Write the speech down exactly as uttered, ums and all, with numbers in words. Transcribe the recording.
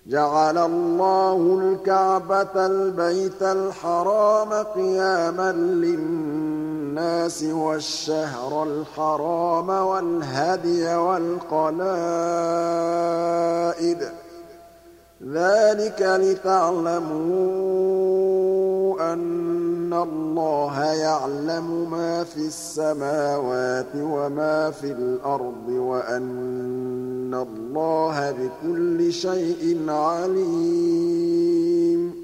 جَعَلَ اللَّهُ الْكَعْبَةَ الْبَيْتَ الْحَرَامَ قِيَامًا لِّلنَّاسِ وَالشَّهْرَ الْحَرَامَ وَالْهَدْيَ وَالْقَلَائِدَ ۚ ذَٰلِكَ لِتَعْلَمُوا أَنَّ اللَّهَ يَعْلَمُ مَا فِي السَّمَاوَاتِ وَمَا فِي الْأَرْضِ وَأَنَّ اللَّهَ بِكُلِّ شَيْءٍ عَلِيمٌ